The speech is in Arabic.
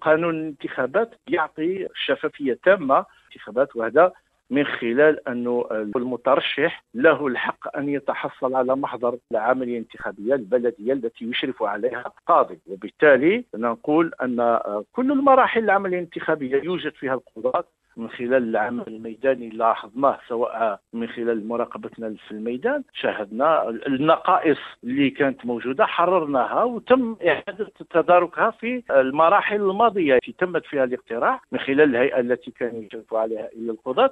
قانون الانتخابات يعطي شفافية تامة انتخابات، وهذا من خلال أنه المترشح له الحق أن يتحصل على محضر العملية الانتخابية البلدية التي يشرف عليها قاضي. وبالتالي نقول أن كل المراحل العملية الانتخابية يوجد فيها القضاة من خلال العمل الميداني اللي لاحظناه، سواء من خلال مراقبتنا في الميدان شاهدنا النقائص اللي كانت موجودة حررناها وتم إعادة تداركها في المراحل الماضية التي تمت فيها الاقتراع من خلال الهيئة التي كان يشرف عليها إلى القضاة.